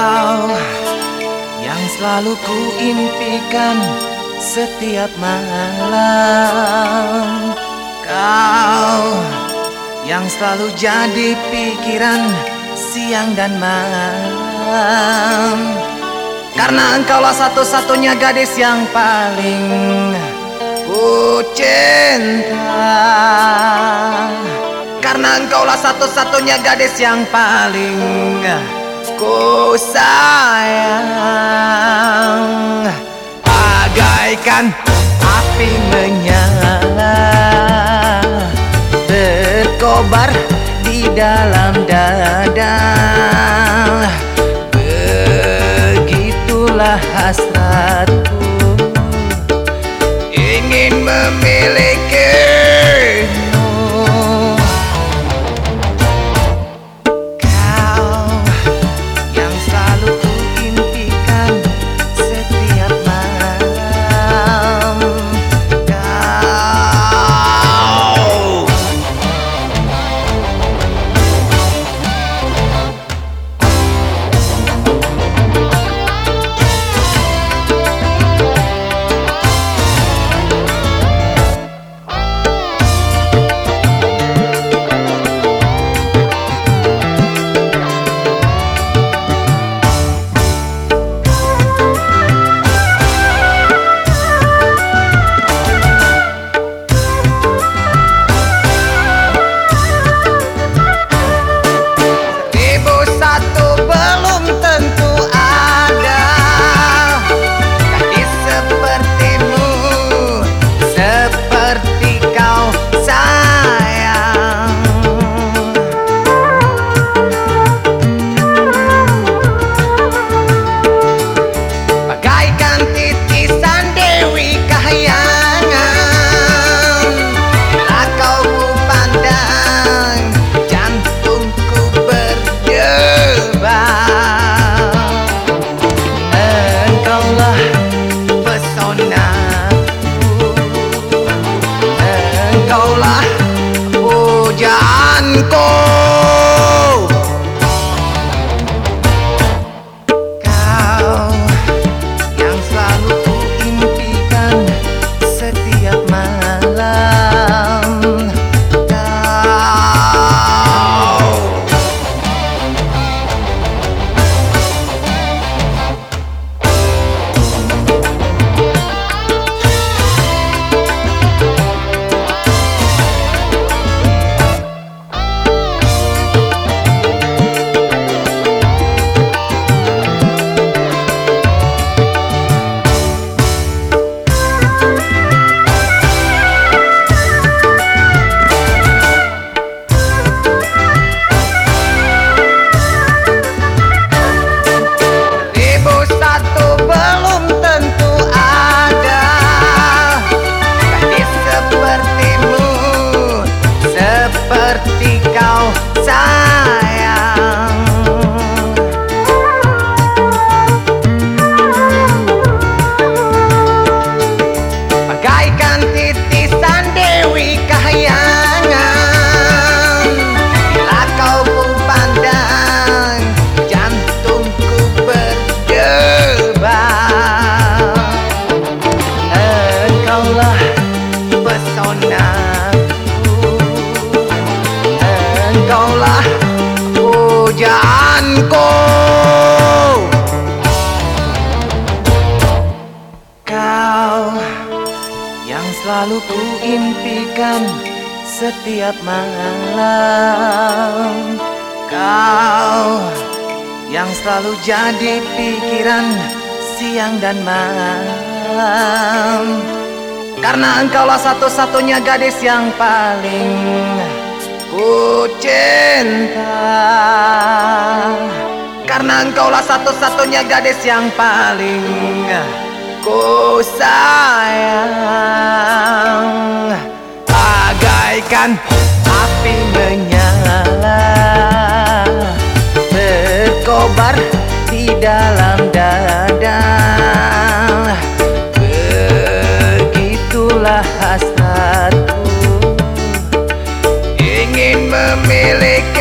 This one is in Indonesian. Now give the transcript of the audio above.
Kau yang selalu ku impikan setiap malam. Kau yang selalu jadi pikiran siang dan malam. Karena engkaulah satu-satunya gadis yang paling ku cinta. Karena engkaulah satu-satunya gadis yang paling ku sayang. Bagaikan api menyala, berkobar di dalam dada. Begitulah hasratku, ingin memilikimu. Kau yang selalu ku impikan setiap malam. Kau engkaulah pujaanku. Kau yang selalu ku impikan setiap malam. Seperti kau sayang. Bagaikan titisan Dewi Kahyangan, bila kau ku pandang jantungku berdebar. Engkaulah pesonaku, engkaulah pujaanku. Kau yang selalu ku impikan setiap malam. Kau yang selalu jadi pikiran siang dan malam. Karena engkaulah satu-satunya gadis yang paling ku cinta. Karena engkaulah satu-satunya gadis yang paling ku sayang. Bagaikan api menyala, berkobar di dalam dada. Begitulah hasratku, ingin memiliki